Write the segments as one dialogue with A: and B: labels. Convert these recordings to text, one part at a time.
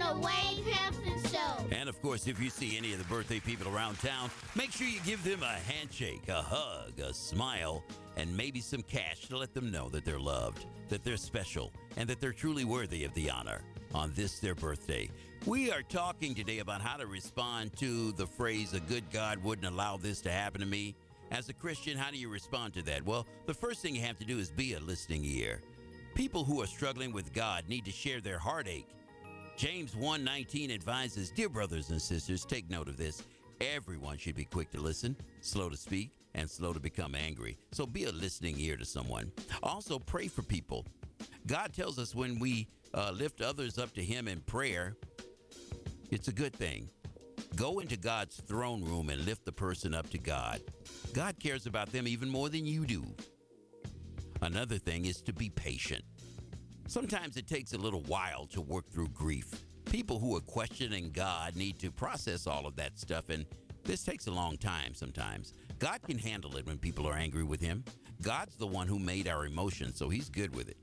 A: the Wade Hampton Show.
B: And, of course, if you see any of the birthday people around town, make sure you give them a handshake, a hug, a smile, and maybe some cash to let them know that they're loved, that they're special, and that they're truly worthy of the honor on this, their birthday. We are talking today about how to respond to the phrase, a good God wouldn't allow this to happen to me. As a Christian, how do you respond to that? Well, the first thing you have to do is be a listening ear. People who are struggling with God need to share their heartache. James 1:19 advises, dear brothers and sisters, take note of this. Everyone should be quick to listen, slow to speak, and slow to become angry. So be a listening ear to someone. Also, pray for people. God tells us when we lift others up to him in prayer, it's a good thing. Go into God's throne room and lift the person up to God. God cares about them even more than you do. Another thing is to be patient. Sometimes it takes a little while to work through grief. People who are questioning God need to process all of that stuff, and this takes a long time sometimes. God can handle it when people are angry with him. God's the one who made our emotions, so he's good with it.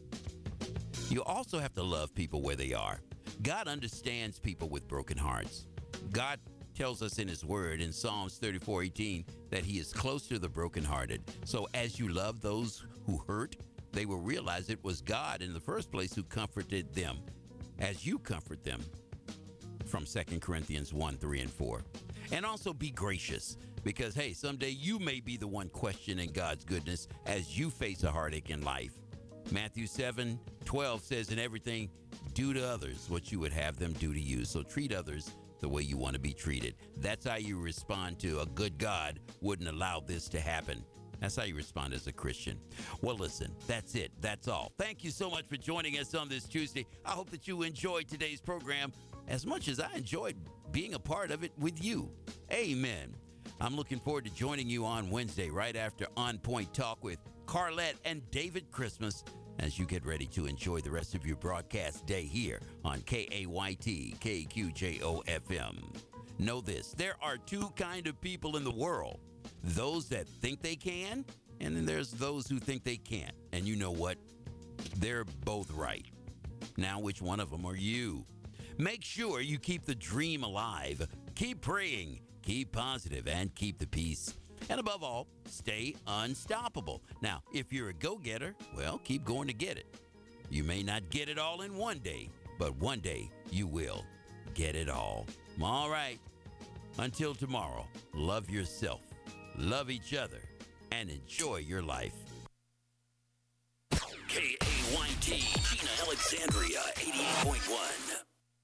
B: You also have to love people where they are. God understands people with broken hearts. God tells us in his word in Psalms 34:18 that he is close to the brokenhearted. So as you love those who hurt, they will realize it was God in the first place who comforted them as you comfort them, from 2 Corinthians 1:3-4. And also be gracious, because, hey, someday you may be the one questioning God's goodness as you face a heartache in life. Matthew 7:12 says, in everything, do to others what you would have them do to you. So treat others the way you want to be treated. That's how you respond to a good God wouldn't allow this to happen. That's how you respond as a Christian. Well, listen, that's it. That's all. Thank you so much for joining us on this Tuesday. I hope that you enjoyed today's program as much as I enjoyed being a part of it with you. Amen. I'm looking forward to joining you on Wednesday right after On Point Talk with Carlette and David Christmas as you get ready to enjoy the rest of your broadcast day here on KAYT KQJO-FM. Know this, there are two kinds of people in the world. Those that think they can, and then there's those who think they can't. And you know what? They're both right. Now, which one of them are you? Make sure you keep the dream alive. Keep praying, keep positive, and keep the peace. And above all, stay unstoppable. Now, if you're a go-getter, well, keep going to get it. You may not get it all in one day, but one day you will get it all. All right. Until tomorrow, love yourself, love each other, and enjoy your life.
C: KAYT, Gina Alexandria, 88.1.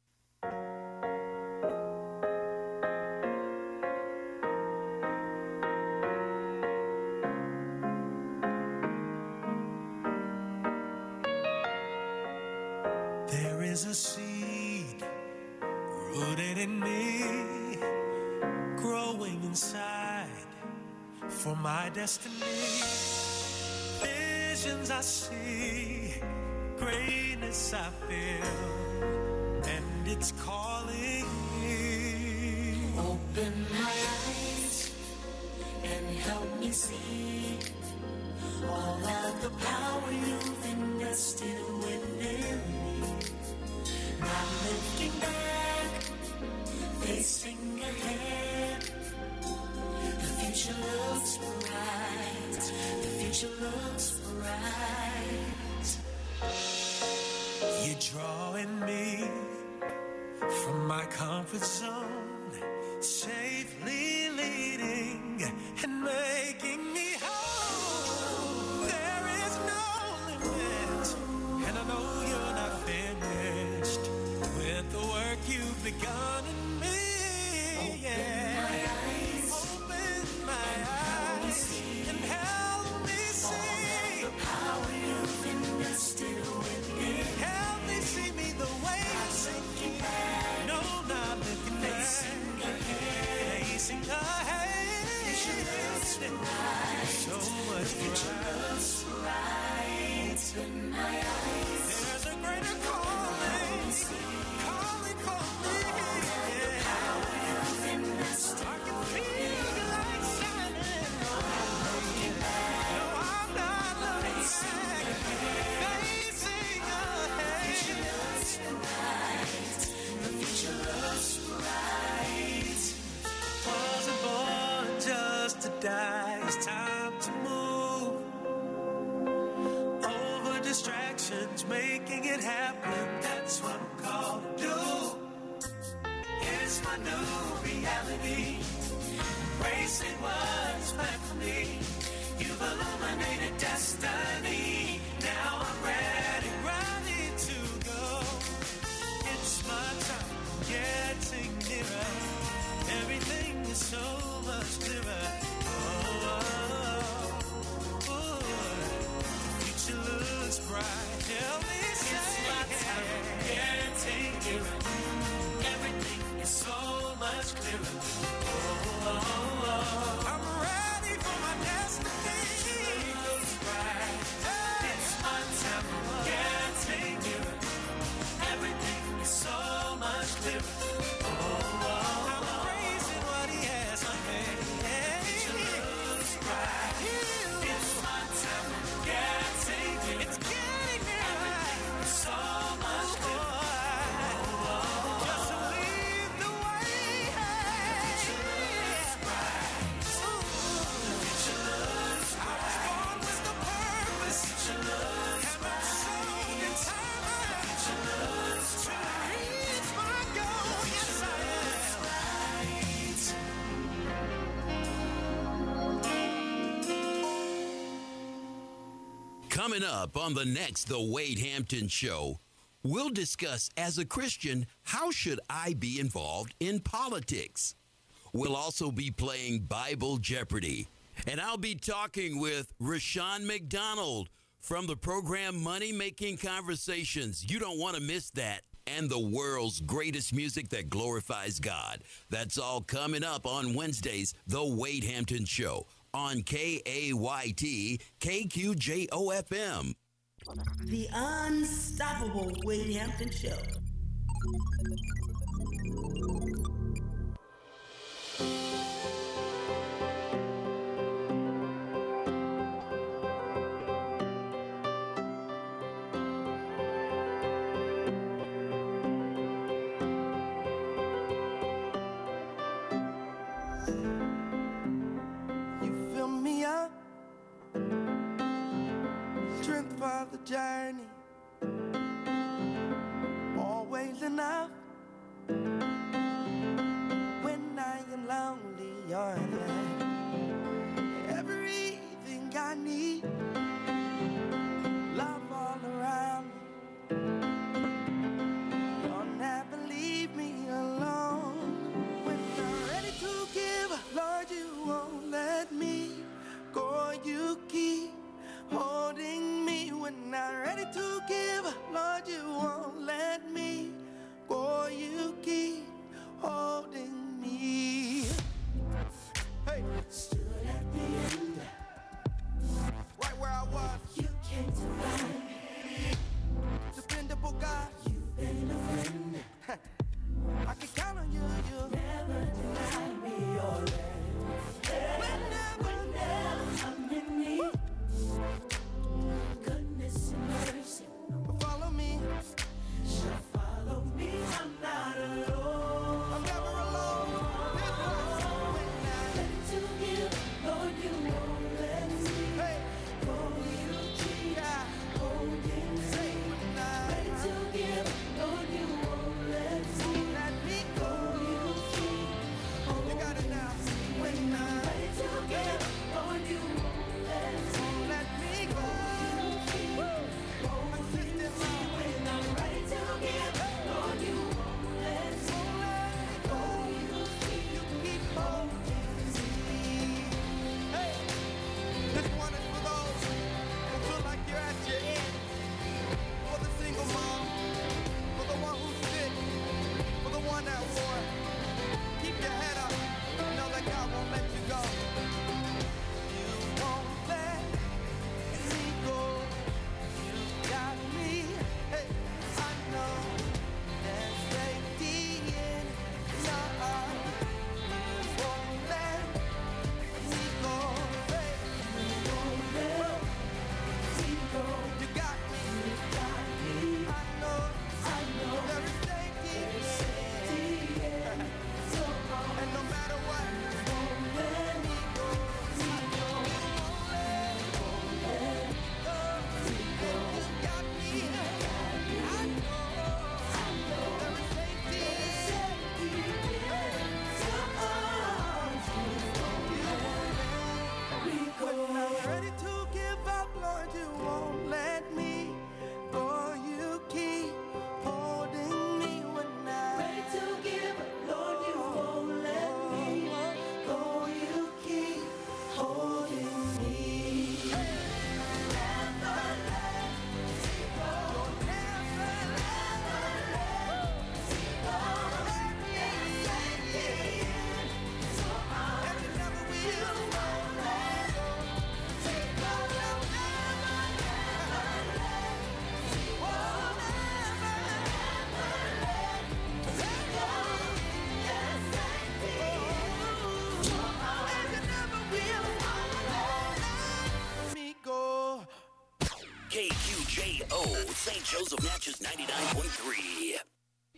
D: There is a seed rooted in me, growing inside for my destiny. Visions I see, greatness I feel, and it's calling me.
E: Open my eyes and help me see all of the power you've invested within me. Not looking back, facing ahead. The future looks bright. The future looks bright.
D: You're drawing me from my comfort zone, safely leading and making me whole. There is no limit, and I know you're not finished with the work you've begun in me.
E: Open my eyes.
D: Open my eyes and help me see
E: The power you've invested within.
D: Help me see me the way you see me. No, not looking back. Facing ahead. Facing ahead. So much bright.
E: Open my eyes.
D: There's a greater calling. Calling, calling. Yeah.
E: Power you've invested.
D: I can feel new reality. Embracing what's meant for me. You've illuminated destiny. Now I'm ready, ready to go. It's my time, getting nearer. Everything is so much clearer. The future looks bright. Help me say it's my time, getting nearer. Everything is so much clearer. I'm ready for my destiny. Looks bright. It's my time, getting nearer. Everything is so much clearer. I'm praising what He has for me. Looks bright. It's my time, getting nearer. It's getting nearer. Everything is so much clearer. Just lead the way. Looks bright. Future looks bright. I was born with the purpose. Future looks bright. Sown in time. Future looks bright. To reach my goal. Yes, I am.
B: Coming up on the next The Wade Hampton Show, we'll discuss, as a Christian, how should I be involved in politics? We'll also be playing Bible Jeopardy. And I'll be talking with Rashawn McDonald from the program Money Making Conversations. You don't want to miss that. And the world's greatest music that glorifies God. That's all coming up on Wednesdays, The Wade Hampton Show on KAYT KQJOFM.
F: The Unstoppable Wade Hampton Show.
D: You fill me up, strength for the journey, always enough.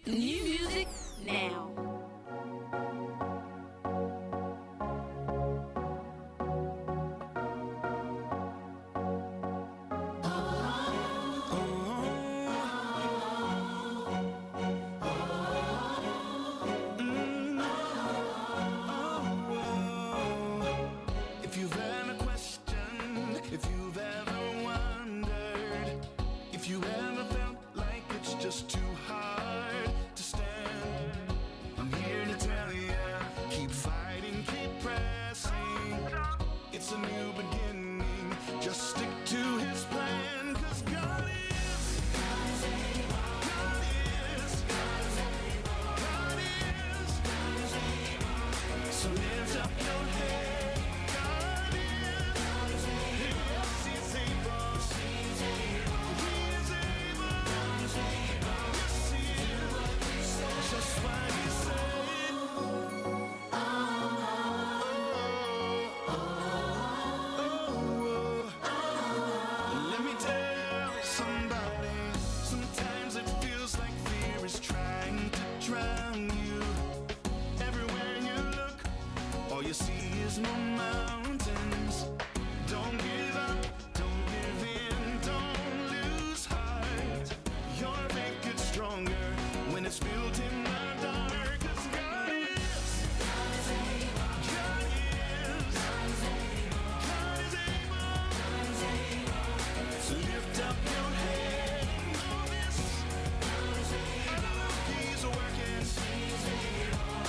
G: New music now.
D: If you've ever questioned, if you've ever wondered, if you ever felt like it's just too hard to stand, I'm here to tell you, keep fighting, keep pressing. It's a new beginning, just stick to his plan, 'cause God is, God is, God is, God is. So lift up your head. God is, yes, he's able. He is able. Yes, he is. Just what he said. Let me tell somebody, sometimes it feels like fear is trying to drown you. Everywhere you look, all you see is more mountains. Don't give up, don't give in, don't lose heart. Your faith gets stronger when it's built in the dark. 'Cause God is, God is able. God is, God is able. So lift up your head and know this. I know he's working. He's able.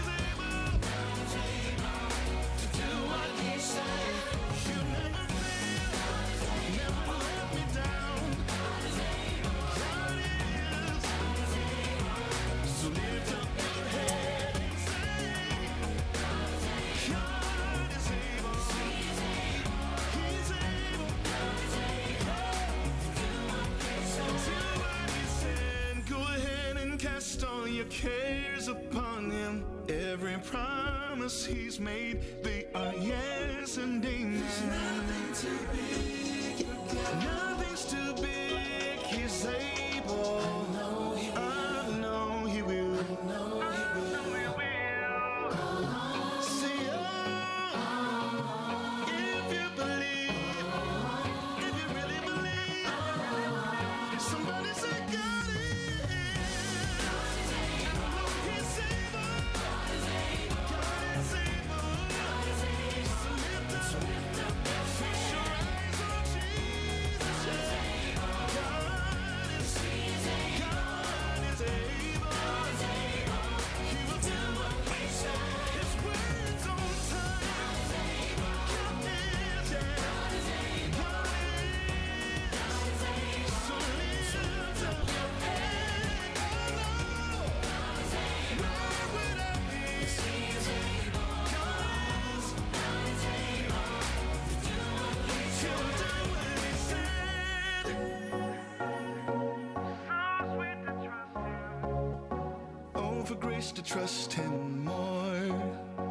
D: To do what he said. You never fail. Never let me down. God is. So lift up your head and say, God is able. He's able. Do what he said. Go ahead and cast all your cares upon him. Every promise he's made, they are yes and amen. Nothing's too big. Nothing's too big. He's able. I know he will. See, if you believe, if you really believe, somebody say God is. I know he's able. God is able. So lift up, fix your eyes on Jesus. God is able. He will do what he said. His word's on time. God is, yeah. God is. So lift up your head. Oh no, where would I be? God is. He'll do what he said. So sweet to trust him. Oh, for grace to trust him more.